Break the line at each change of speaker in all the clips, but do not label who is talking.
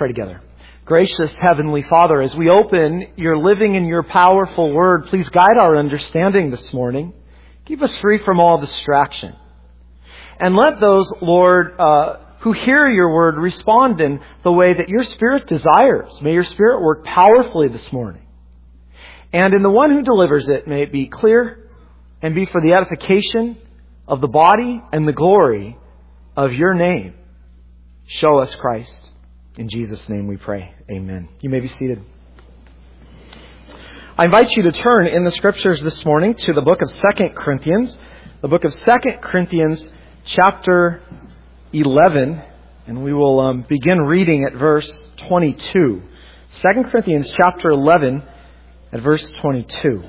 pray together. Gracious Heavenly Father, as we open your living and your powerful word, please guide our understanding this morning. Keep us free from all distraction. And let those, Lord, who hear your word respond in the way that your Spirit desires. May your Spirit work powerfully this morning. And in the one who delivers it, may it be clear and be for the edification of the body and the glory of your name. Show us Christ. In Jesus' name we pray. Amen. You may be seated. I invite you to turn in the Scriptures this morning to the book of 2 Corinthians. The book of 2 Corinthians chapter 11. And we will begin reading at verse 22. 2 Corinthians chapter 11 at verse 22.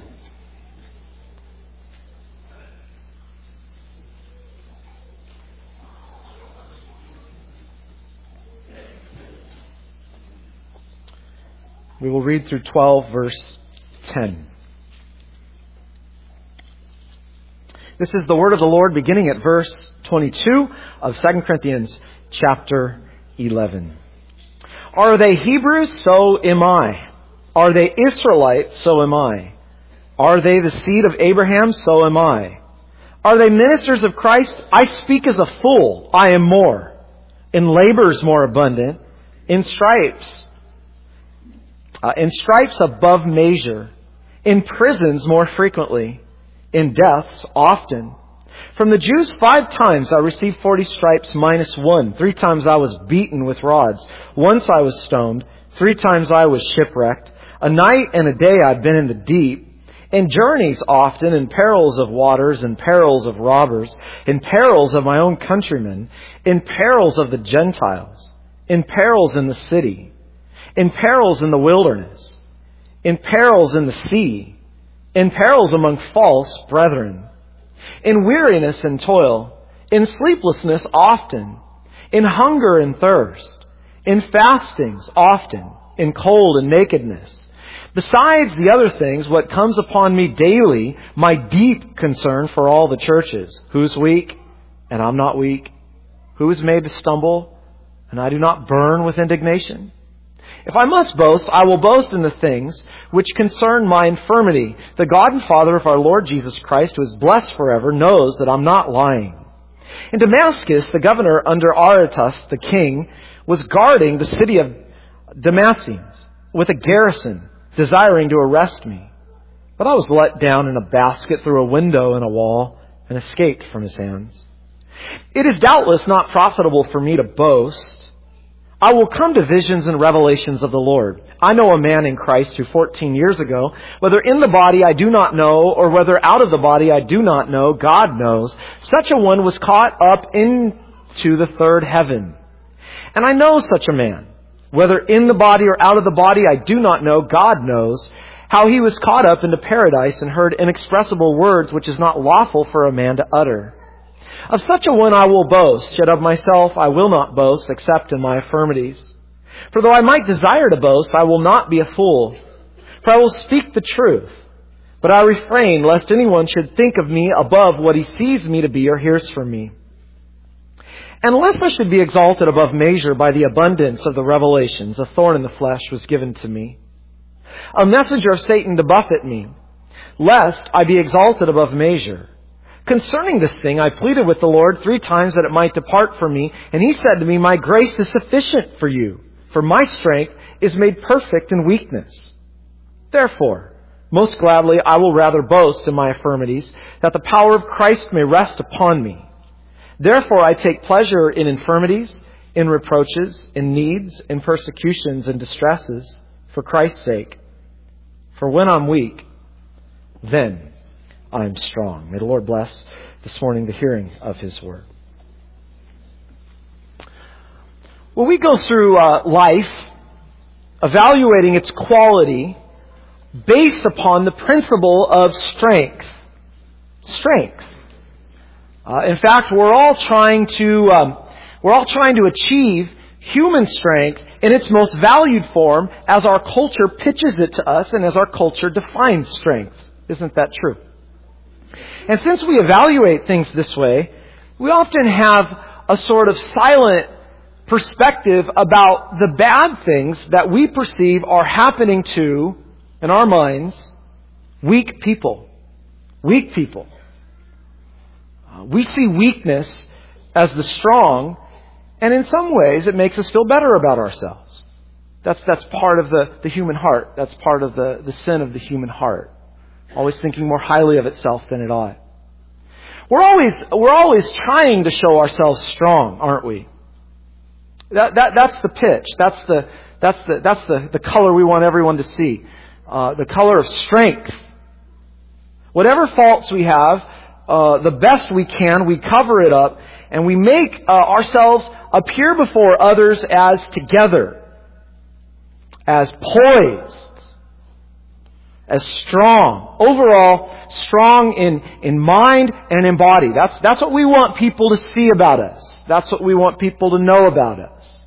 We will read through 12, verse 10. This is the word of the Lord beginning at verse 22 of 2 Corinthians chapter 11. Are they Hebrews? So am I. Are they Israelites? So am I. Are they the seed of Abraham? So am I. Are they ministers of Christ? I speak as a fool. I am more. In labors more abundant. In stripes above measure, in prisons more frequently, in deaths often. From the Jews 5 times I received 40 stripes minus 1. 3 times I was beaten with rods. Once I was stoned. 3 times I was shipwrecked. A night and a day I've been in the deep. In journeys often, in perils of waters, in perils of robbers, in perils of my own countrymen, in perils of the Gentiles, in perils in the city, in perils in the wilderness, in perils in the sea, in perils among false brethren, in weariness and toil, in sleeplessness often, in hunger and thirst, in fastings often, in cold and nakedness. Besides the other things, what comes upon me daily, my deep concern for all the churches. Who's weak, and I'm not weak? Who is made to stumble, and I do not burn with indignation? If I must boast, I will boast in the things which concern my infirmity. The God and Father of our Lord Jesus Christ, who is blessed forever, knows that I'm not lying. In Damascus, the governor under Aretas, the king, was guarding the city of Damascus with a garrison, desiring to arrest me. But I was let down in a basket through a window in a wall and escaped from his hands. It is doubtless not profitable for me to boast. I will come to visions and revelations of the Lord. I know a man in Christ who 14 years ago, whether in the body I do not know, or whether out of the body I do not know, God knows, such a one was caught up into the third heaven. And I know such a man, whether in the body or out of the body I do not know, God knows, how he was caught up into paradise and heard inexpressible words which is not lawful for a man to utter. Of such a one I will boast, yet of myself I will not boast, except in my infirmities. For though I might desire to boast, I will not be a fool. For I will speak the truth. But I refrain, lest anyone should think of me above what he sees me to be or hears from me. And lest I should be exalted above measure by the abundance of the revelations, a thorn in the flesh was given to me, a messenger of Satan to buffet me, lest I be exalted above measure. Concerning this thing, I pleaded with the Lord 3 times that it might depart from me. And he said to me, my grace is sufficient for you, for my strength is made perfect in weakness. Therefore, most gladly I will rather boast in my infirmities, that the power of Christ may rest upon me. Therefore I take pleasure in infirmities, in reproaches, in needs, in persecutions, and distresses, for Christ's sake. For when I'm weak, then I'm strong. May the Lord bless this morning the hearing of His Word. Well, we go through life evaluating its quality based upon the principle of strength. Strength. In fact, we're all trying to achieve human strength in its most valued form as our culture pitches it to us and as our culture defines strength. Isn't that true? And since we evaluate things this way, we often have a sort of silent perspective about the bad things that we perceive are happening to, in our minds, weak people. Weak people. We see weakness as the strong, and in some ways it makes us feel better about ourselves. That's part of the human heart. That's part of the sin of the human heart. Always thinking more highly of itself than it ought. We're always trying to show ourselves strong, aren't we? That's the pitch. That's the color we want everyone to see. The color of strength. Whatever faults we have, the best we can, we cover it up, and we make ourselves appear before others as together, as poised, as strong. Overall, strong in mind and in body. That's what we want people to see about us. That's what we want people to know about us.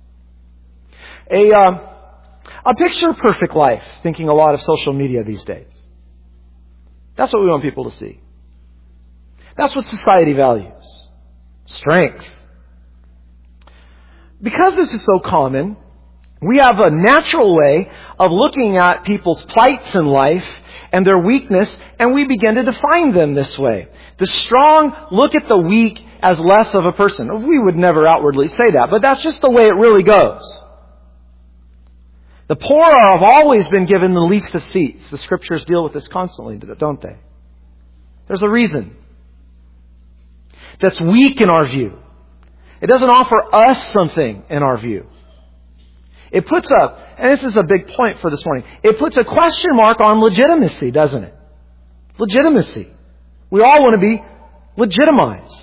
A picture-perfect life, thinking a lot of social media these days. That's what we want people to see. That's what society values. Strength. Because this is so common, we have a natural way of looking at people's plights in life and their weakness, and we begin to define them this way. The strong look at the weak as less of a person. We would never outwardly say that, but that's just the way it really goes. The poor have always been given the least of seats. The Scriptures deal with this constantly, don't they? There's a reason. That's weak in our view. It doesn't offer us something in our view. It puts and this is a big point for this morning, it puts a question mark on legitimacy, doesn't it? Legitimacy. We all want to be legitimized.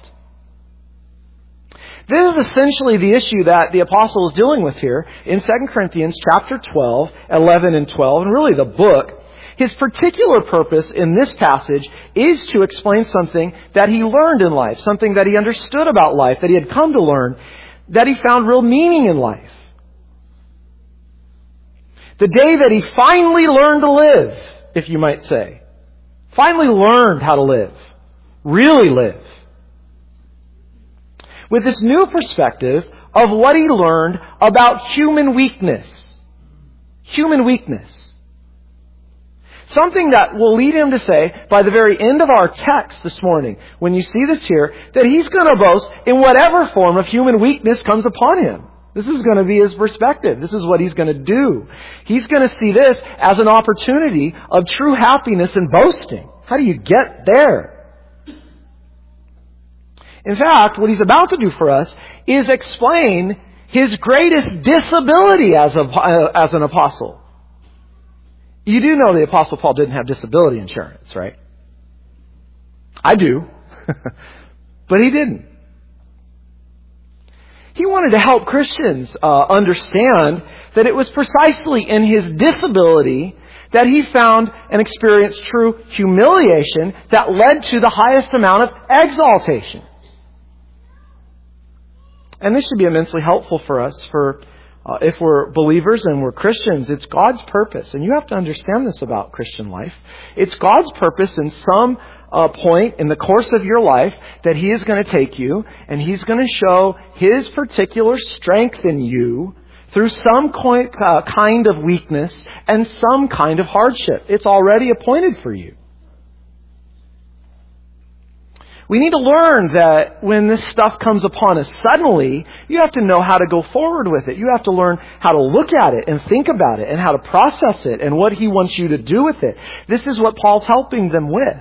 This is essentially the issue that the apostle is dealing with here in 2 Corinthians chapter 12, 11 and 12, and really the book. His particular purpose in this passage is to explain something that he learned in life, something that he understood about life, that he had come to learn, that he found real meaning in life. The day that he finally learned to live, if you might say. Finally learned how to live. Really live. With this new perspective of what he learned about human weakness. Human weakness. Something that will lead him to say, by the very end of our text this morning, when you see this here, that he's going to boast in whatever form of human weakness comes upon him. This is going to be his perspective. This is what he's going to do. He's going to see this as an opportunity of true happiness and boasting. How do you get there? In fact, what he's about to do for us is explain his greatest disability as an apostle. You do know the Apostle Paul didn't have disability insurance, right? I do. But he didn't. He wanted to help Christians understand that it was precisely in his disability that he found and experienced true humiliation that led to the highest amount of exaltation. And this should be immensely helpful for us if we're believers and we're Christians. It's God's purpose. And you have to understand this about Christian life. It's God's purpose in some point in the course of your life that He is going to take you and He's going to show His particular strength in you through some kind of weakness and some kind of hardship. It's already appointed for you. We need to learn that when this stuff comes upon us suddenly, you have to know how to go forward with it. You have to learn how to look at it and think about it and how to process it and what He wants you to do with it. This is what Paul's helping them with.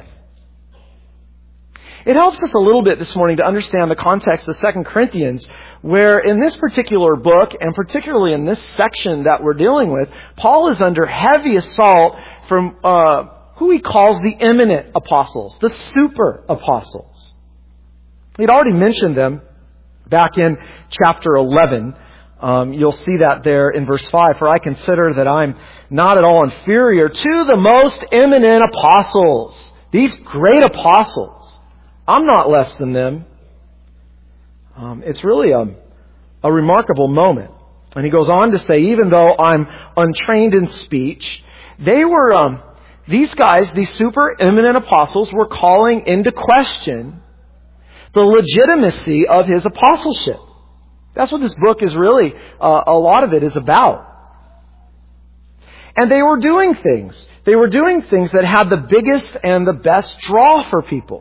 It helps us a little bit this morning to understand the context of 2 Corinthians, where in this particular book, and particularly in this section that we're dealing with, Paul is under heavy assault from who he calls the eminent apostles, the super apostles. He'd already mentioned them back in chapter 11. You'll see that there in verse 5. For I consider that I'm not at all inferior to the most eminent apostles. These great apostles. I'm not less than them. It's really a remarkable moment. And he goes on to say, even though I'm untrained in speech, they were... These guys, these super eminent apostles, were calling into question the legitimacy of his apostleship. That's what this book is really, a lot of it is about. And they were doing things. They were doing things that had the biggest and the best draw for people.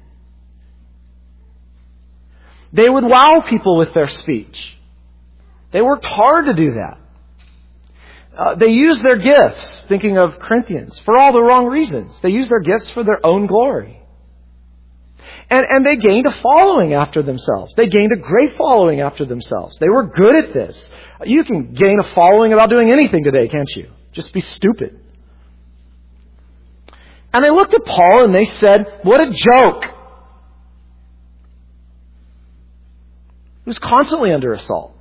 They would wow people with their speech. They worked hard to do that. They used their gifts, thinking of Corinthians, for all the wrong reasons. They used their gifts for their own glory. And they gained a following after themselves. They gained a great following after themselves. They were good at this. You can gain a following about doing anything today, can't you? Just be stupid. And they looked at Paul and they said, what a joke. He was constantly under assault.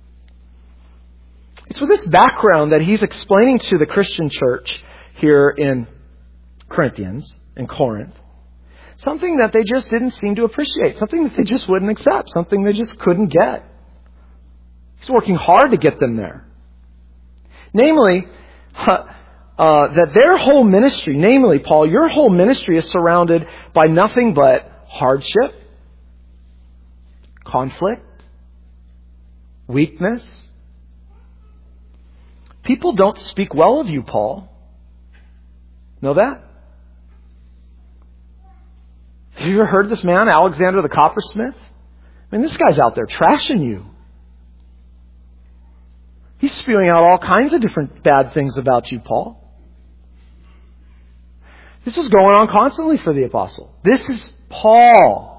It's with this background that he's explaining to the Christian church here in Corinthians, in Corinth, something that they just didn't seem to appreciate, something that they just wouldn't accept, something they just couldn't get. He's working hard to get them there. Namely, that their whole ministry, namely, Paul, your whole ministry is surrounded by nothing but hardship, conflict, weakness. People don't speak well of you, Paul. Know that? Have you ever heard this man, Alexander the coppersmith? I mean, this guy's out there trashing you. He's spewing out all kinds of different bad things about you, Paul. This was going on constantly for the apostle. This is Paul.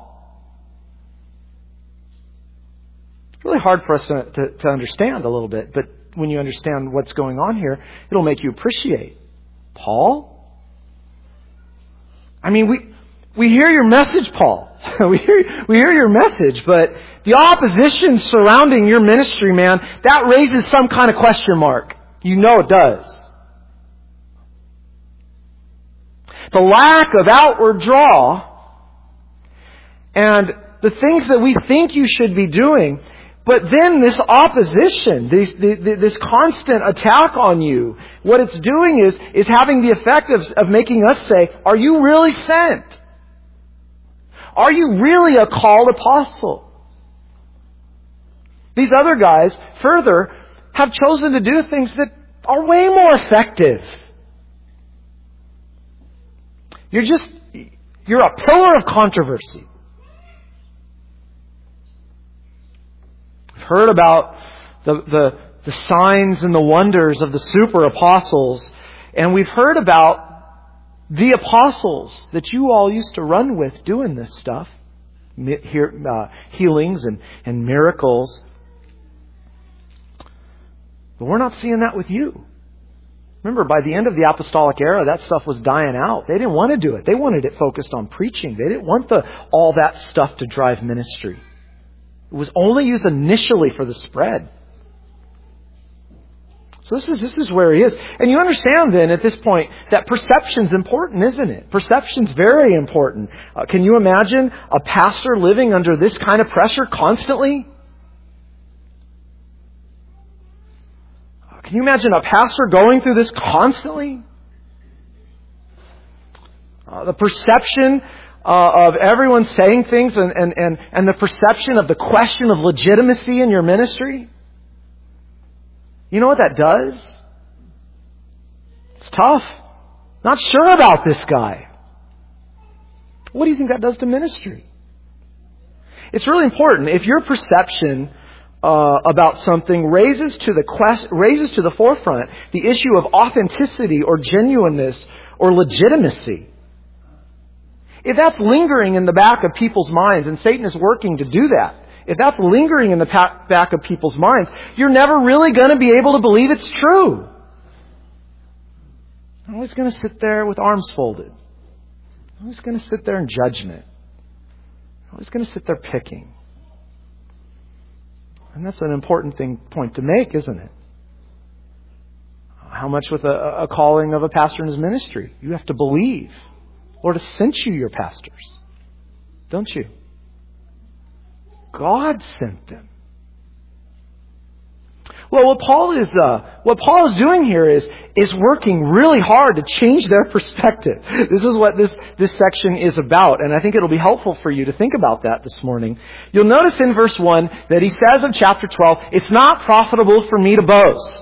It's really hard for us to understand a little bit, but when you understand what's going on here, it'll make you appreciate. Paul? I mean, we hear your message, Paul. we hear your message, but the opposition surrounding your ministry, man, that raises some kind of question mark. You know it does. The lack of outward draw and the things that we think you should be doing, but then this opposition, this constant attack on you, what it's doing is having the effect of making us say, are you really sent? Are you really a called apostle? These other guys, further, have chosen to do things that are way more effective. You're a pillar of controversy. We've heard about the signs and the wonders of the super apostles, and we've heard about the apostles that you all used to run with doing this stuff, healings and miracles. But we're not seeing that with you. Remember, by the end of the apostolic era, that stuff was dying out. They didn't want to do it. They wanted it focused on preaching. They didn't want all that stuff to drive ministry. It was only used initially for the spread. So this is where he is. And you understand then at this point that perception's important, isn't it? Perception's very important. Can you imagine a pastor living under this kind of pressure constantly? Can you imagine a pastor going through this constantly? The perception of everyone saying things and the perception of the question of legitimacy in your ministry. You know what that does? It's tough. Not sure about this guy. What do you think that does to ministry? It's really important. If your perception about something raises to the forefront the issue of authenticity or genuineness or legitimacy, if that's lingering in the back of people's minds, and Satan is working to do that, if that's lingering in the back of people's minds, you're never really going to be able to believe it's true. I'm always going to sit there with arms folded. I'm always going to sit there in judgment. I'm always going to sit there picking. And that's an important point to make, isn't it? How much with a calling of a pastor in his ministry? You have to believe. Lord has sent you your pastors. Don't you? God sent them. Well, what Paul is doing here is is working really hard to change their perspective. This is what this section is about, and I think it'll be helpful for you to think about that this morning. You'll notice in verse 1 that he says in chapter 12, it's not profitable for me to boast.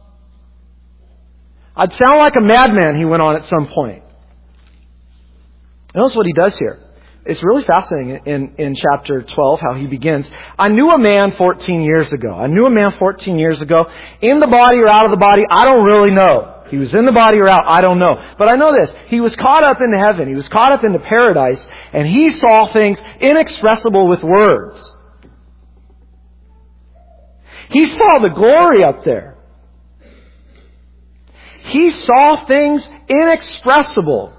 I'd sound like a madman, he went on at some point. Notice what he does here. It's really fascinating in chapter 12 how he begins. I knew a man 14 years ago. In the body or out of the body, I don't really know. He was in the body or out, I don't know. But I know this. He was caught up into heaven. He was caught up into paradise. And he saw things inexpressible with words. He saw the glory up there. He saw things inexpressible.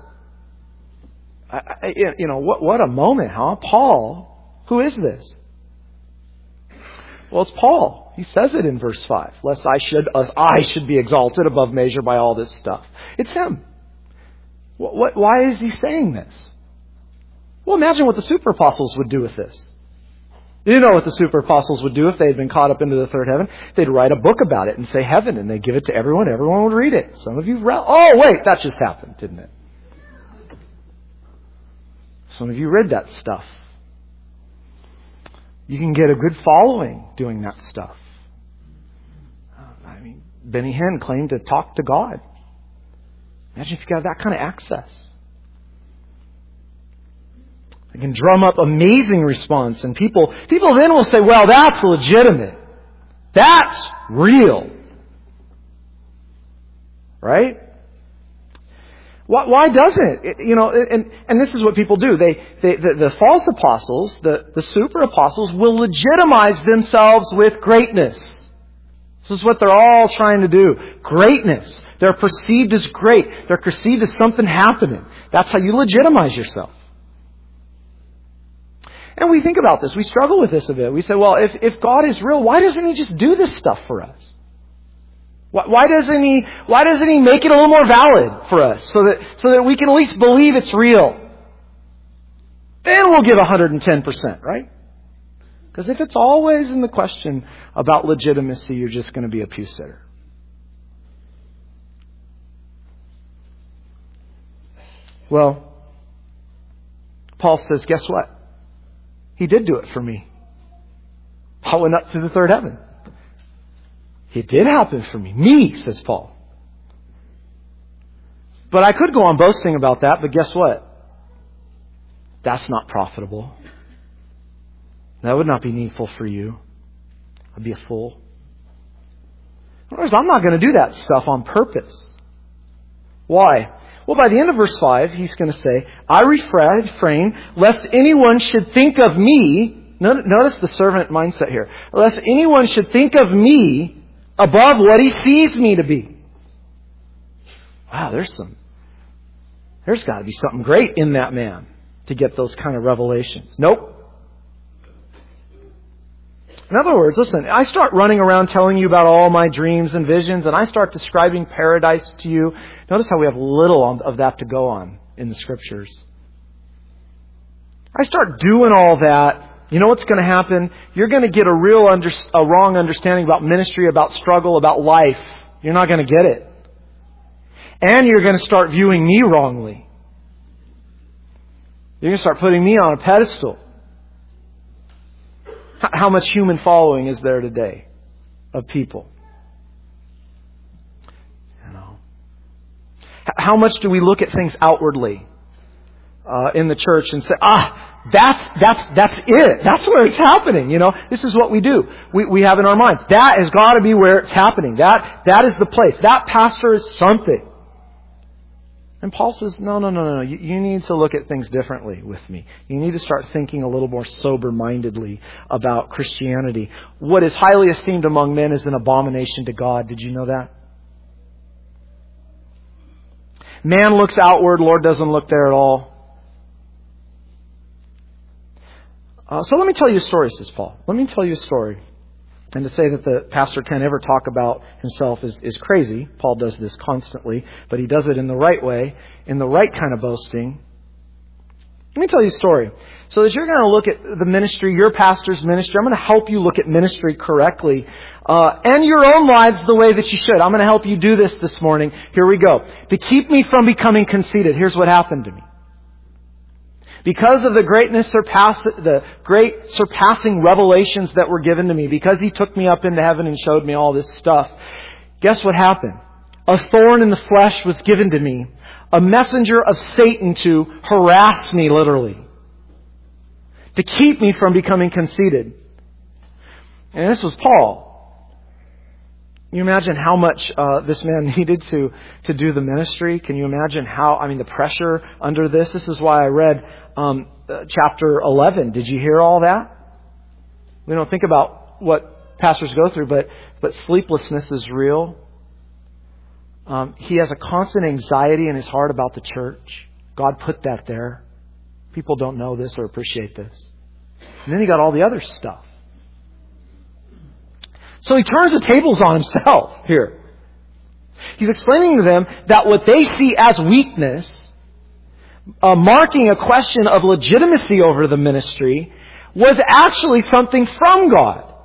What a moment, huh? Paul, who is this? Well, it's Paul. He says it in verse 5. Lest I should be exalted above measure by all this stuff. It's him. Why is he saying this? Well, imagine what the super apostles would do with this. You know what the super apostles would do if they had been caught up into the third heaven? They'd write a book about it and say heaven, and they'd give it to everyone. Everyone would read it. Some of you read. Oh, wait, that just happened, didn't it? Some of you read that stuff. You can get a good following doing that stuff. Benny Hinn claimed to talk to God. Imagine if you got that kind of access. They can drum up amazing response, and people then will say, well, that's legitimate. That's real. Right? Why doesn't it? And this is what people do. The false apostles, the super apostles, will legitimize themselves with greatness. This is what they're all trying to do. Greatness. They're perceived as great. They're perceived as something happening. That's how you legitimize yourself. And we think about this. We struggle with this a bit. We say, well, if God is real, why doesn't He just do this stuff for us? Why doesn't He make it a little more valid for us so that we can at least believe it's real? Then we'll give 110%, right? Because if it's always in the question about legitimacy, you're just going to be a pew sitter. Well, Paul says, guess what? He did do it for me. I went up to the third heaven. It did happen for me. Me, says Paul. But I could go on boasting about that, but guess what? That's not profitable. That would not be needful for you. I'd be a fool. In other words, I'm not going to do that stuff on purpose. Why? Well, by the end of verse 5, he's going to say, I refrain lest anyone should think of me. Notice the servant mindset here. Lest anyone should think of me above what he sees me to be. Wow, there's got to be something great in that man to get those kind of revelations. Nope. In other words, listen, I start running around telling you about all my dreams and visions, and I start describing paradise to you. Notice how we have little of that to go on in the Scriptures. I start doing all that. You know what's going to happen? You're going to get a wrong understanding about ministry, about struggle, about life. You're not going to get it. And you're going to start viewing me wrongly. You're going to start putting me on a pedestal. How much human following is there today of people? How much do we look at things outwardly in the church and say, that's it. That's where it's happening. This is what we do. We have in our mind, that has got to be where it's happening. That is the place. That pastor is something. And Paul says, no. You need to look at things differently with me. You need to start thinking a little more sober-mindedly about Christianity. What is highly esteemed among men is an abomination to God. Did you know that? Man looks outward. Lord doesn't look there at all. So let me tell you a story, says Paul. Let me tell you a story. And to say that the pastor can't ever talk about himself is crazy. Paul does this constantly, but he does it in the right way, in the right kind of boasting. Let me tell you a story. So that you're going to look at the ministry, your pastor's ministry. I'm going to help you look at ministry correctly. and your own lives the way that you should. I'm going to help you do this morning. Here we go. To keep me from becoming conceited, here's what happened to me. Because of the great surpassing revelations that were given to me, because He took me up into heaven and showed me all this stuff, guess what happened? A thorn in the flesh was given to me. A messenger of Satan to harass me, literally. To keep me from becoming conceited. And this was Paul. Can you imagine how much this man needed to do the ministry? Can you imagine the pressure under this? This is why I read chapter 11. Did you hear all that? We don't think about what pastors go through, but sleeplessness is real. He has a constant anxiety in his heart about the church. God put that there. People don't know this or appreciate this. And then he got all the other stuff. So he turns the tables on himself here. He's explaining to them that what they see as weakness, marking a question of legitimacy over the ministry, was actually something from God.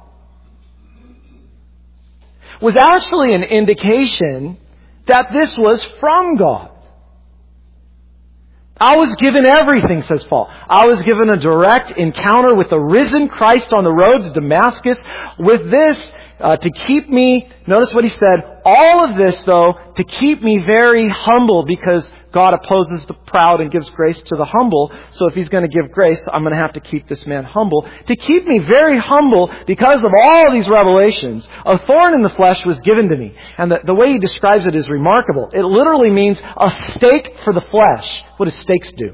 Was actually an indication that this was from God. I was given everything, says Paul. I was given a direct encounter with the risen Christ on the road to Damascus. With this, to keep me, notice what he said, all of this though, to keep me very humble, because God opposes the proud and gives grace to the humble. So if He's going to give grace, I'm going to have to keep this man humble. To keep me very humble because of all these revelations, a thorn in the flesh was given to me. And the way he describes it is remarkable. It literally means a stake for the flesh. What do stakes do?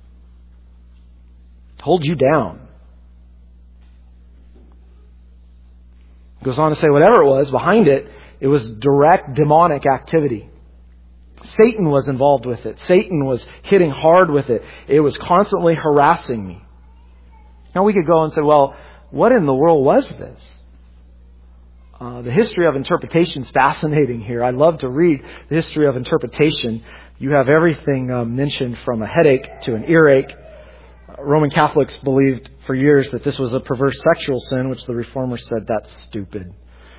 Hold you down. Goes on to say whatever it was, behind it, it was direct demonic activity. Satan was involved with it. Satan was hitting hard with it. It was constantly harassing me. Now we could go and say, well, what in the world was this? The history of interpretation is fascinating here. I love to read the history of interpretation. You have everything mentioned from a headache to an earache. Roman Catholics believed for years that this was a perverse sexual sin, which the Reformers said, that's stupid.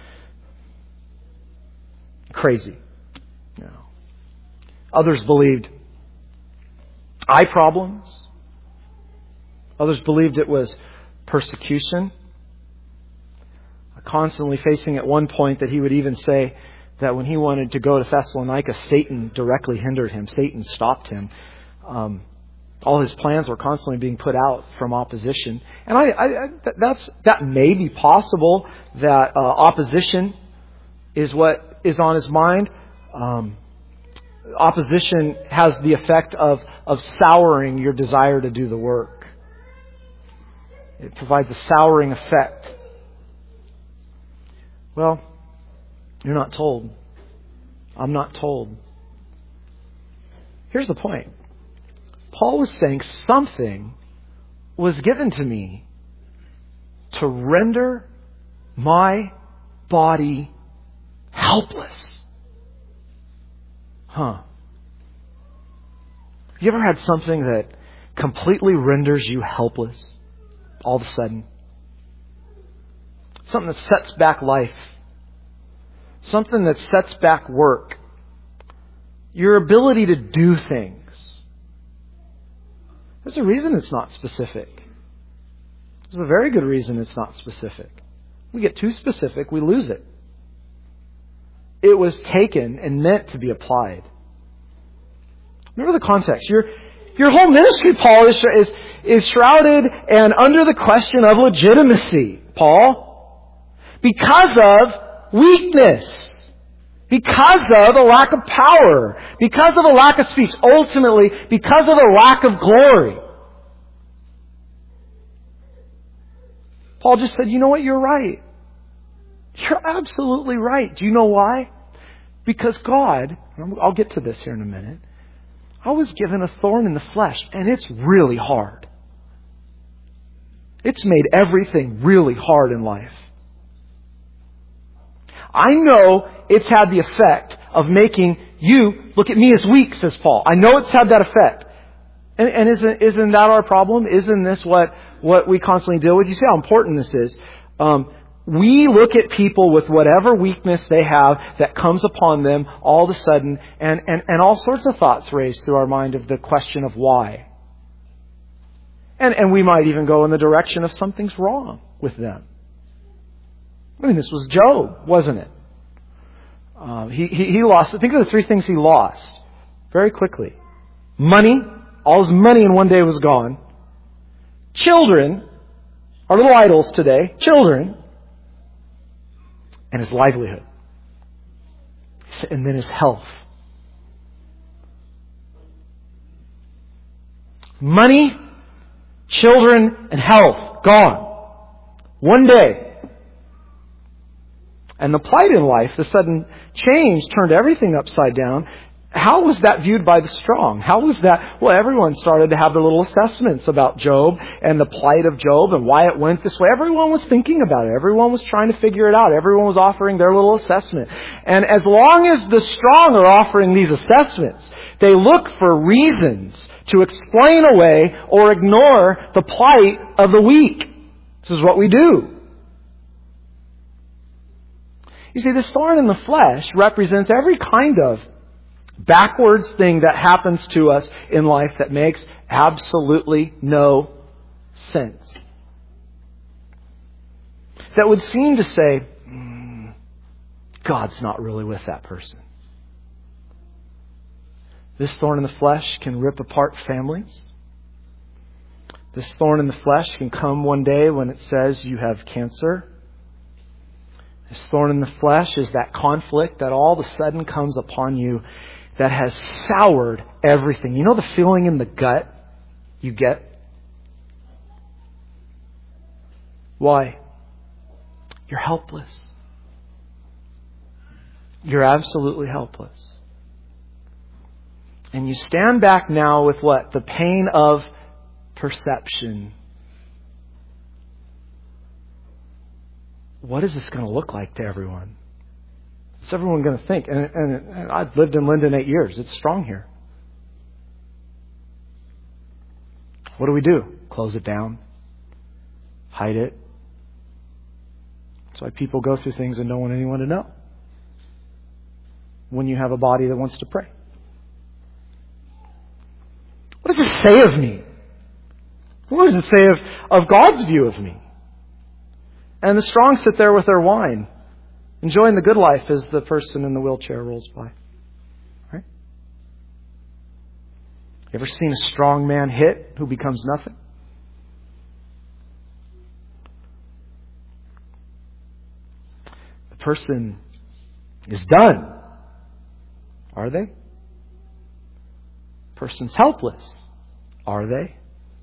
Crazy. No. Others believed eye problems. Others believed it was persecution. Constantly facing at one point that he would even say that when he wanted to go to Thessalonica, Satan directly hindered him. Satan stopped him. All his plans were constantly being put out from opposition. And that may be possible, that opposition is what is on his mind. Opposition has the effect of souring your desire to do the work. It provides a souring effect. Well, you're not told. I'm not told. Here's the point. Paul was saying something was given to me to render my body helpless. You ever had something that completely renders you helpless all of a sudden? Something that sets back life. Something that sets back work. Your ability to do things. There's a reason it's not specific. There's a very good reason it's not specific. We get too specific, we lose it. It was taken and meant to be applied. Remember the context. Your whole ministry, Paul, is shrouded and under the question of legitimacy, Paul. Because of weakness. Because of a lack of power. Because of a lack of speech. Ultimately, because of a lack of glory. Paul just said, you know what? You're right. You're absolutely right. Do you know why? Because God, I'll get to this here in a minute, I was given a thorn in the flesh, and it's really hard. It's made everything really hard in life. I know it's had the effect of making you look at me as weak, says Paul. I know it's had that effect. And isn't that our problem? Isn't this what we constantly deal with? You see how important this is. We look at people with whatever weakness they have that comes upon them all of a sudden, and all sorts of thoughts raise through our mind of the question of why. And we might even go in the direction of something's wrong with them. I mean, this was Job, wasn't it? He lost. Think of the three things he lost very quickly. Money. All his money in one day was gone. Children. Our little idols today. Children. And his livelihood. And then his health. Money, children, and health. Gone. One day. And the plight in life, the sudden change, turned everything upside down. How was that viewed by the strong? How was that? Well, everyone started to have their little assessments about Job and the plight of Job and why it went this way. Everyone was thinking about it. Everyone was trying to figure it out. Everyone was offering their little assessment. And as long as the strong are offering these assessments, they look for reasons to explain away or ignore the plight of the weak. This is what we do. You see, this thorn in the flesh represents every kind of backwards thing that happens to us in life that makes absolutely no sense. That would seem to say, God's not really with that person. This thorn in the flesh can rip apart families. This thorn in the flesh can come one day when it says you have cancer. This thorn in the flesh is that conflict that all of a sudden comes upon you that has soured everything. You know the feeling in the gut you get? Why? You're helpless. You're absolutely helpless. And you stand back now with what? The pain of perception. What is this going to look like to everyone? What's everyone going to think? And I've lived in Linden 8 years. It's strong here. What do? Close it down. Hide it. That's why people go through things and don't want anyone to know. When you have a body that wants to pray. What does it say of me? What does it say of God's view of me? And the strong sit there with their wine, enjoying the good life as the person in the wheelchair rolls by. Right? You ever seen a strong man hit who becomes nothing? The person is done. Are they? The person's helpless. Are they?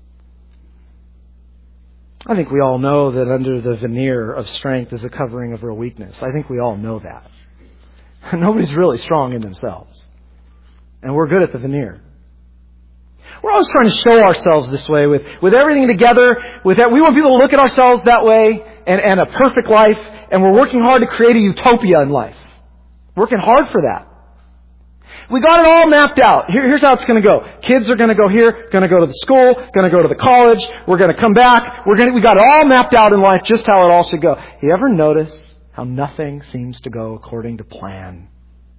I think we all know that under the veneer of strength is a covering of real weakness. I think we all know that. Nobody's really strong in themselves. And we're good at the veneer. We're always trying to show ourselves this way with everything together. With that, we want people to look at ourselves that way and a perfect life. And we're working hard to create a utopia in life. Working hard for that. We got it all mapped out. Here's how it's going to go. Kids are going to go here, going to go to the school, going to go to the college. We're going to come back. We got it all mapped out in life, just how it all should go. You ever notice how nothing seems to go according to plan?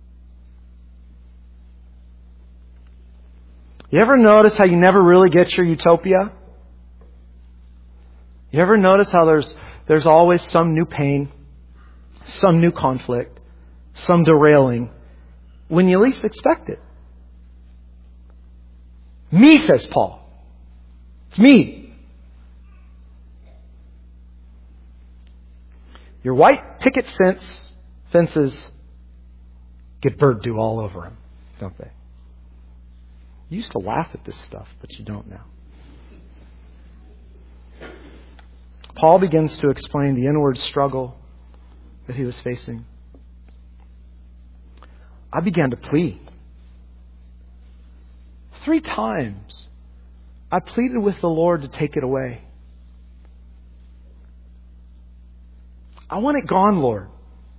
You ever notice how you never really get your utopia? You ever notice how there's always some new pain, some new conflict, some derailing, when you least expect it? Me, says Paul. It's me. Your white picket fences get bird dew all over them, don't they? You used to laugh at this stuff, but you don't now. Paul begins to explain the inward struggle that he was facing. I began to plead. 3 times I pleaded with the Lord to take it away. I want it gone, Lord.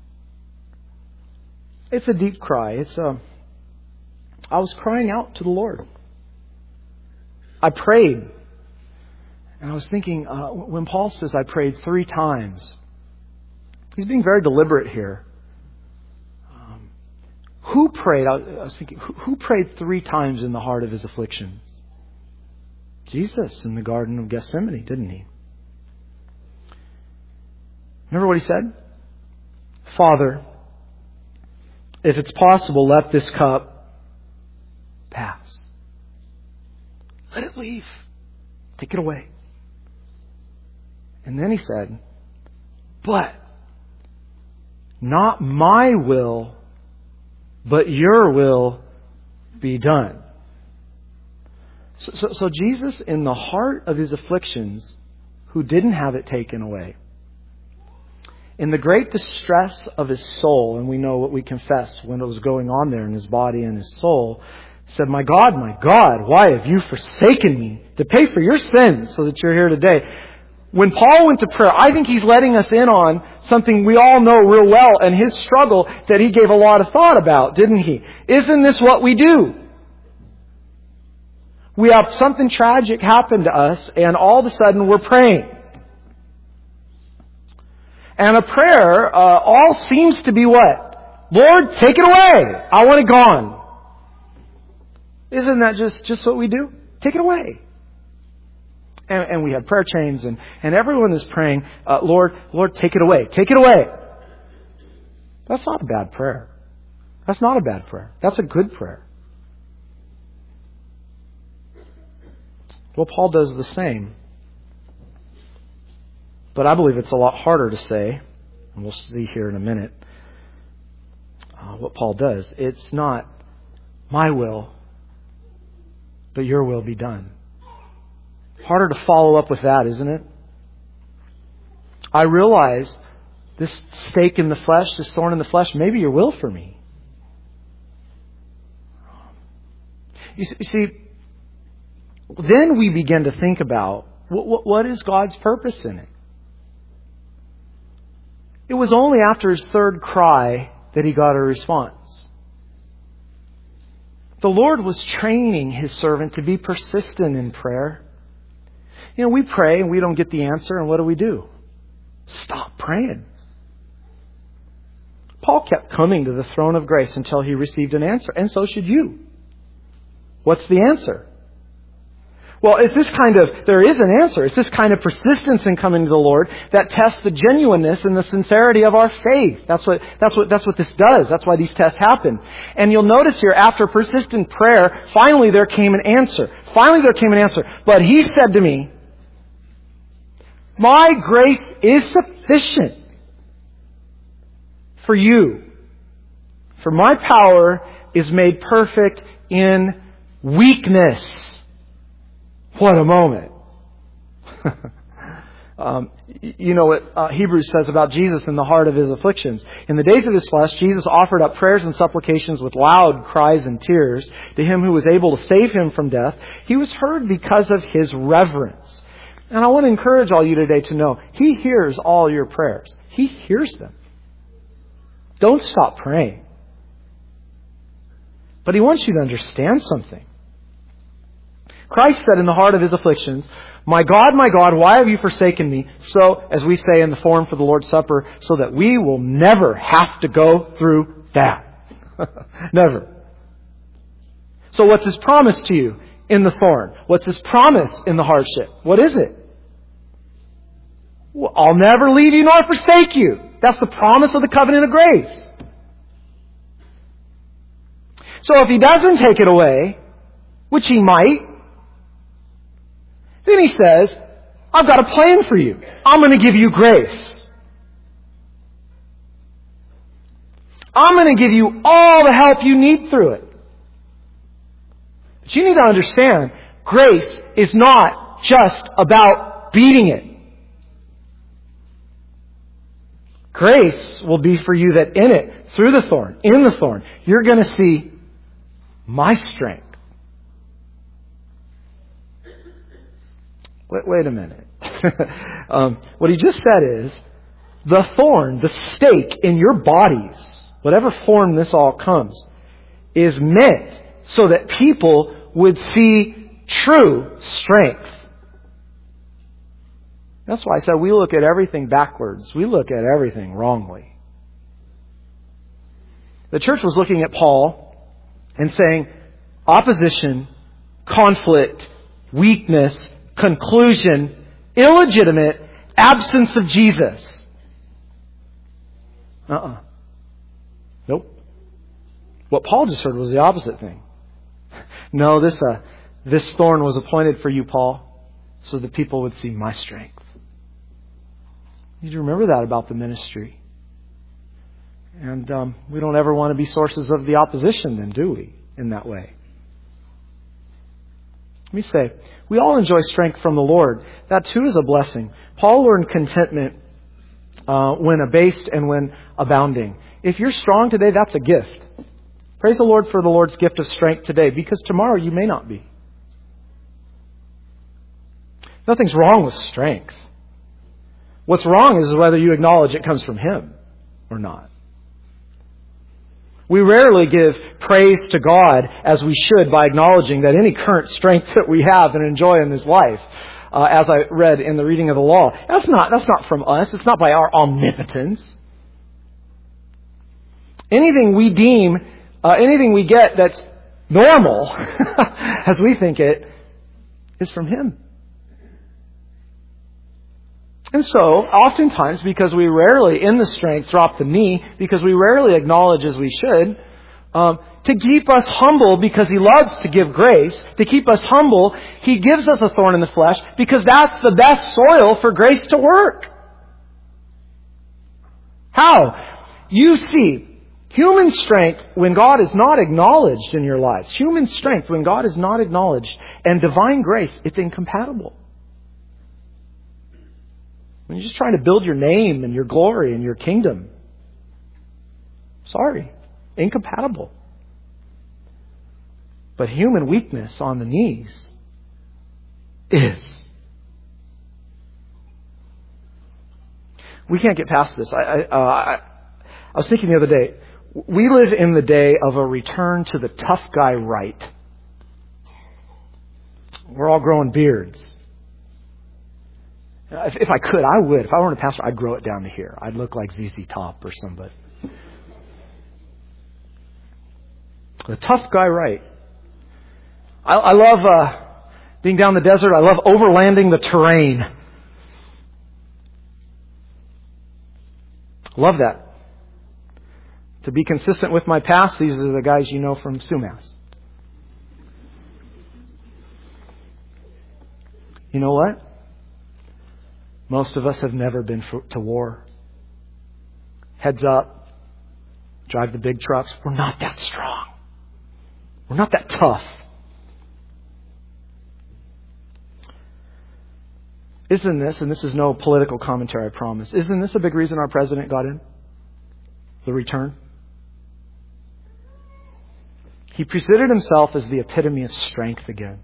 It's a deep cry. I was crying out to the Lord. I prayed. And I was thinking, when Paul says I prayed 3 times, He's being very deliberate here. Who prayed? I was thinking, who prayed 3 times in the heart of his afflictions? Jesus in the Garden of Gethsemane, didn't he? Remember what he said? Father, if it's possible, let this cup pass. Let it leave. Take it away. And then he said, but not my will, but your will be done. So Jesus, in the heart of his afflictions, who didn't have it taken away, in the great distress of his soul, and we know what we confess when it was going on there in his body and his soul, said, my God, why have you forsaken me to pay for your sins so that you're here today? When Paul went to prayer, I think he's letting us in on something we all know real well, and his struggle that he gave a lot of thought about, didn't he? Isn't this what we do? We have something tragic happen to us, and all of a sudden we're praying. And a prayer all seems to be what? Lord, take it away. I want it gone. Isn't that just what we do? Take it away. And we have prayer chains, and everyone is praying, Lord, take it away. Take it away. That's not a bad prayer. That's not a bad prayer. That's a good prayer. Well, Paul does the same. But I believe it's a lot harder to say, and we'll see here in a minute what Paul does. It's not my will, but your will be done. Harder to follow up with that, isn't it? I realize this stake in the flesh, this thorn in the flesh, maybe your will for me. You see, then we begin to think about what is God's purpose in it. It was only after his third cry that he got a response. The Lord was training his servant to be persistent in prayer. You know, we pray and we don't get the answer, and what do? Stop praying. Paul kept coming to the throne of grace until he received an answer, and so should you. What's the answer? Well, there is an answer. It's this kind of persistence in coming to the Lord that tests the genuineness and the sincerity of our faith. That's what this does. That's why these tests happen. And you'll notice here, after persistent prayer, finally there came an answer. But he said to me, my grace is sufficient for you, for my power is made perfect in weakness. What a moment. You know what Hebrews says about Jesus in the heart of his afflictions. In the days of his flesh, Jesus offered up prayers and supplications with loud cries and tears to him who was able to save him from death. He was heard because of his reverence. And I want to encourage all you today to know, he hears all your prayers. He hears them. Don't stop praying. But he wants you to understand something. Christ said in the heart of his afflictions, my God, why have you forsaken me? So, as we say in the form for the Lord's Supper, so that we will never have to go through that. Never. So what's his promise to you in the thorn? What's his promise in the hardship? What is it? Well, I'll never leave you nor forsake you. That's the promise of the covenant of grace. So if he doesn't take it away, which he might, then he says, I've got a plan for you. I'm going to give you grace. I'm going to give you all the help you need through it. But you need to understand, grace is not just about beating it. Grace will be for you that in it, through the thorn, in the thorn, you're going to see my strength. Wait a minute. What he just said is, the thorn, the stake in your bodies, whatever form this all comes, is meant so that people would see true strength. That's why I said we look at everything backwards. We look at everything wrongly. The church was looking at Paul and saying, opposition, conflict, weakness, conclusion, illegitimate, absence of Jesus. Nope. What Paul just heard was the opposite thing. No, this thorn was appointed for you, Paul, so that people would see my strength. You need to remember that about the ministry. And we don't ever want to be sources of the opposition then, do we, in that way? Let me say, we all enjoy strength from the Lord. That too is a blessing. Paul learned contentment when abased and when abounding. If you're strong today, that's a gift. Praise the Lord for the Lord's gift of strength today, because tomorrow you may not be. Nothing's wrong with strength. What's wrong is whether you acknowledge it comes from Him or not. We rarely give praise to God as we should by acknowledging that any current strength that we have and enjoy in this life, as I read in the reading of the law, that's not from us. It's not by our omnipotence. Anything we deem, anything we get that's normal, as we think it, is from Him. And so, oftentimes, because we rarely, in the strength, drop the knee, because we rarely acknowledge as we should, to keep us humble because He loves to give grace, to keep us humble, He gives us a thorn in the flesh because that's the best soil for grace to work. How? You see, human strength, when God is not acknowledged in your lives, human strength, when God is not acknowledged, and divine grace, it's incompatible. When you're just trying to build your name and your glory and your kingdom, sorry, incompatible. But human weakness on the knees is. We can't get past this. I was thinking the other day, we live in the day of a return to the tough guy right. We're all growing beards. If I could, I would. If I weren't a pastor, I'd grow it down to here. I'd look like ZZ Top or somebody. The tough guy right. I love being down the desert. I love overlanding the terrain. Love that. To be consistent with my past, these are the guys you know from Sumas. You know what? Most of us have never been to war. Heads up. Drive the big trucks. We're not that strong. We're not that tough. Isn't this, and this is no political commentary, I promise, isn't this a big reason our president got in? The return? He presented himself as the epitome of strength again.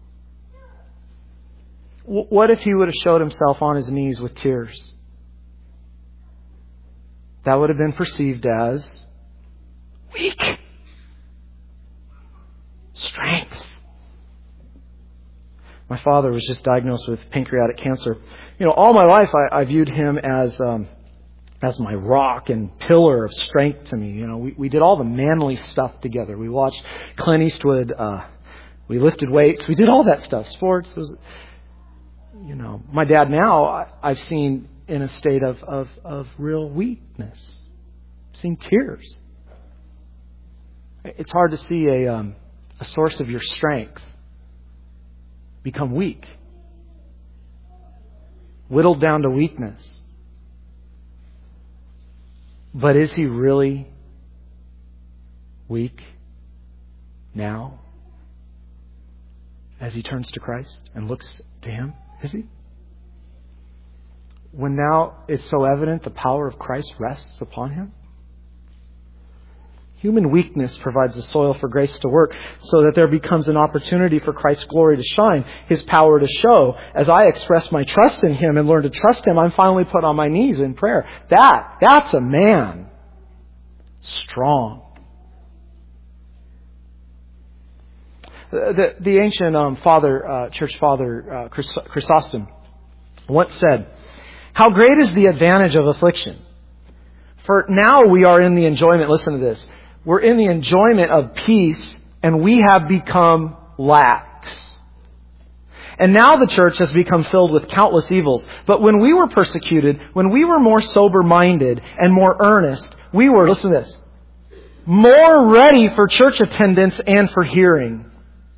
What if he would have showed himself on his knees with tears? That would have been perceived as weak. Strength. My father was just diagnosed with pancreatic cancer. All my life I viewed him as my rock and pillar of strength to me. We did all the manly stuff together. We watched Clint Eastwood. We lifted weights. We did all that stuff. Sports. It was, my dad now I've seen in a state of real weakness. I've seen tears. It's hard to see a source of your strength become weak. Whittled down to weakness. But is he really weak now as he turns to Christ and looks to Him? Is he? When now it's so evident the power of Christ rests upon him? Human weakness provides the soil for grace to work so that there becomes an opportunity for Christ's glory to shine, His power to show. As I express my trust in Him and learn to trust Him, I'm finally put on my knees in prayer. That's a man. Strong. The ancient church father, Chrysostom, once said, "How great is the advantage of affliction? For now we are in the enjoyment," listen to this, "we're in the enjoyment of peace, and we have become lax. And now the church has become filled with countless evils. But when we were persecuted, when we were more sober-minded and more earnest, we were," listen to this, "more ready for church attendance and for hearing."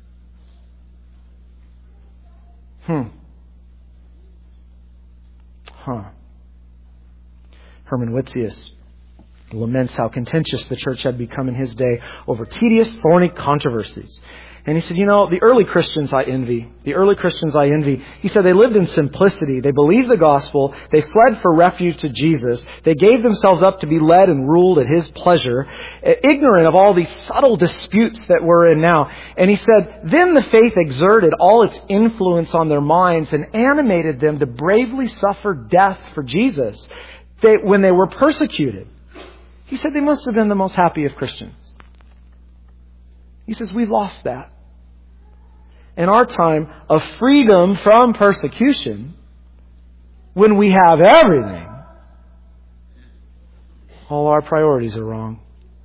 Herman Whittius laments how contentious the church had become in his day over tedious, thorny controversies. And he said, the early Christians I envy. The early Christians I envy. He said they lived in simplicity. They believed the gospel. They fled for refuge to Jesus. They gave themselves up to be led and ruled at His pleasure, ignorant of all these subtle disputes that we're in now. And he said, then the faith exerted all its influence on their minds and animated them to bravely suffer death for Jesus when they were persecuted. He said they must have been the most happy of Christians. He says, we've lost that. In our time of freedom from persecution, when we have everything, all our priorities are wrong.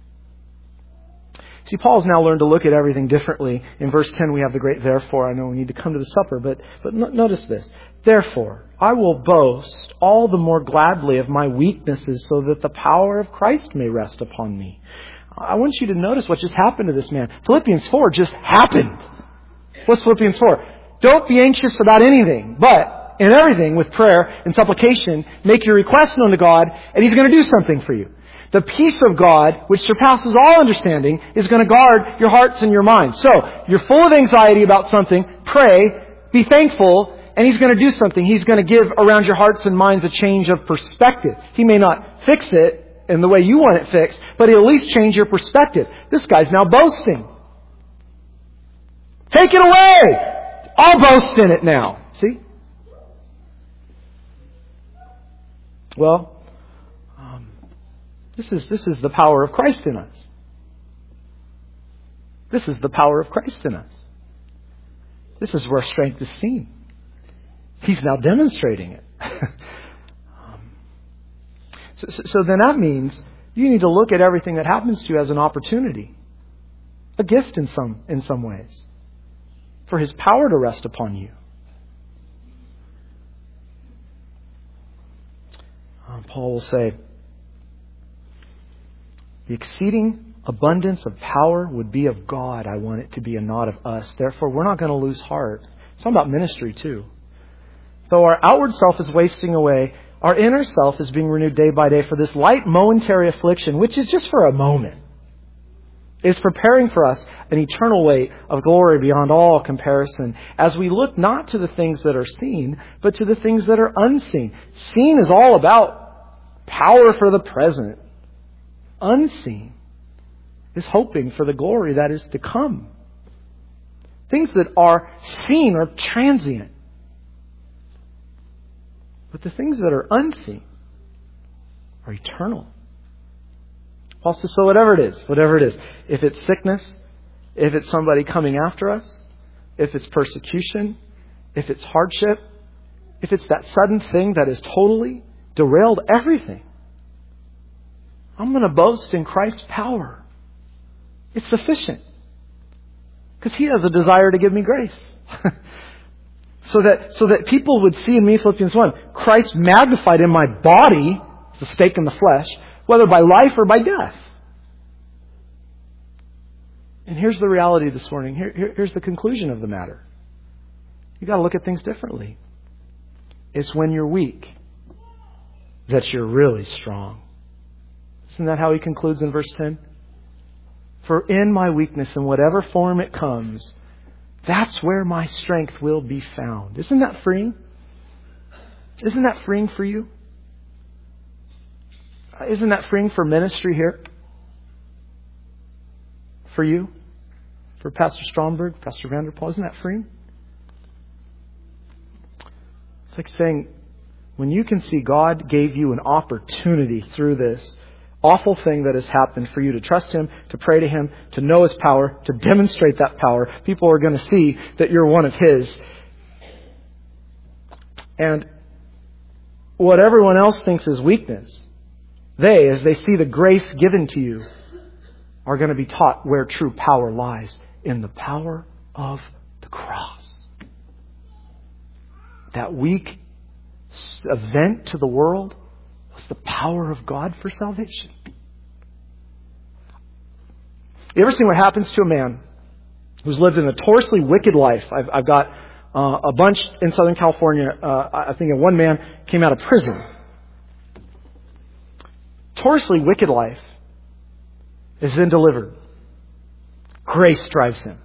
See, Paul's now learned to look at everything differently. In verse 10, we have the great therefore. I know we need to come to the supper, but notice this. Therefore, I will boast all the more gladly of my weaknesses so that the power of Christ may rest upon me. I want you to notice what just happened to this man. Philippians 4 just happened. What's Philippians 4? Don't be anxious about anything, but in everything with prayer and supplication, make your request known to God, and He's going to do something for you. The peace of God, which surpasses all understanding, is going to guard your hearts and your minds. So, you're full of anxiety about something, pray, be thankful, and He's going to do something. He's going to give around your hearts and minds a change of perspective. He may not fix it in the way you want it fixed, but He'll at least change your perspective. This guy's now boasting. Take it away! I'll boast in it now. See? Well, this is the power of Christ in us. This is the power of Christ in us. This is where strength is seen. He's now demonstrating it. So then that means you need to look at everything that happens to you as an opportunity, a gift in some ways, for His power to rest upon you. Paul will say, the exceeding abundance of power would be of God. I want it to be and not of us. Therefore, we're not going to lose heart. It's all about ministry too. Though our outward self is wasting away, our inner self is being renewed day by day for this light momentary affliction, which is just for a moment, is preparing for us an eternal weight of glory beyond all comparison as we look not to the things that are seen, but to the things that are unseen. Seen is all about power for the present. Unseen is hoping for the glory that is to come. Things that are seen are transient. But the things that are unseen are eternal. Paul says, so whatever it is, if it's sickness, if it's somebody coming after us, if it's persecution, if it's hardship, if it's that sudden thing that has totally derailed everything, I'm going to boast in Christ's power. It's sufficient. Because He has a desire to give me grace. So that people would see in me, Philippians 1, Christ magnified in my body, it's a stake in the flesh, whether by life or by death. And here's the reality this morning. Here's the conclusion of the matter. You've got to look at things differently. It's when you're weak that you're really strong. Isn't that how he concludes in verse 10? For in my weakness, in whatever form it comes, that's where my strength will be found. Isn't that freeing? Isn't that freeing for you? Isn't that freeing for ministry here? For you? For Pastor Stromberg, Pastor Vanderpool? Isn't that freeing? It's like saying, when you can see God gave you an opportunity through this awful thing that has happened for you to trust Him, to pray to Him, to know His power, to demonstrate that power. People are going to see that you're one of His. And what everyone else thinks is weakness, they, as they see the grace given to you, are going to be taught where true power lies, in the power of the cross. That weak event to the world was the power of God for salvation. You ever seen what happens to a man who's lived a notoriously wicked life? I've got a bunch in Southern California. I think one man came out of prison. Notoriously wicked life is then delivered. Grace drives him.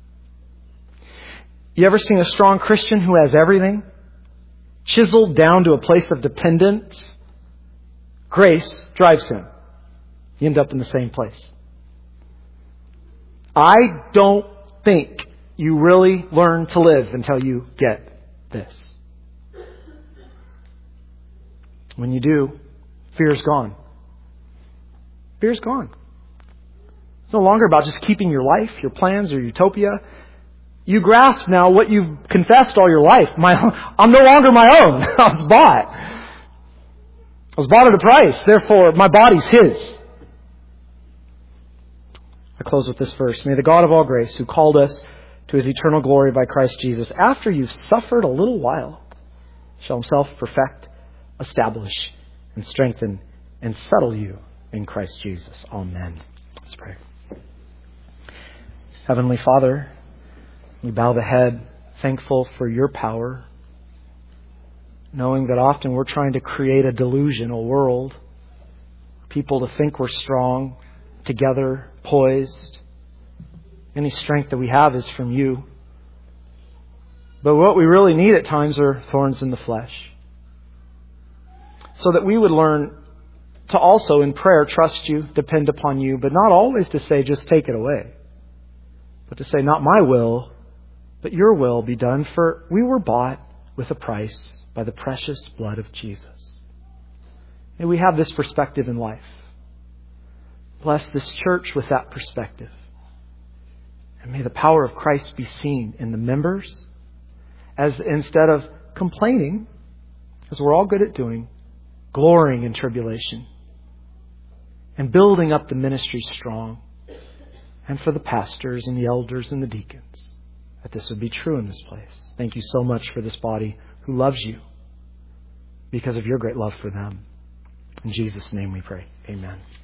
You ever seen a strong Christian who has everything chiseled down to a place of dependence? Grace drives him. You end up in the same place. I don't think you really learn to live until you get this. When you do, fear's gone. Fear's gone. It's no longer about just keeping your life, your plans, or utopia. You grasp now what you've confessed all your life. I'm no longer my own. I was bought. I was bought at a price. Therefore, my body's His. I close with this verse. May the God of all grace, who called us to His eternal glory by Christ Jesus, after you've suffered a little while, shall Himself perfect, establish, and strengthen, and settle you in Christ Jesus. Amen. Let's pray. Heavenly Father, we bow the head, thankful for your power, knowing that often we're trying to create a delusional world, people to think we're strong, together, poised. Any strength that we have is from you. But what we really need at times are thorns in the flesh. So that we would learn to also in prayer trust you, depend upon you, but not always to say just take it away. But to say not my will, but your will be done, for we were bought with a price by the precious blood of Jesus. May we have this perspective in life. Bless this church with that perspective. And may the power of Christ be seen in the members, as instead of complaining, as we're all good at doing, glorying in tribulation and building up the ministry strong, and for the pastors and the elders and the deacons, that this would be true in this place. Thank you so much for this body who loves you because of your great love for them. In Jesus' name we pray. Amen.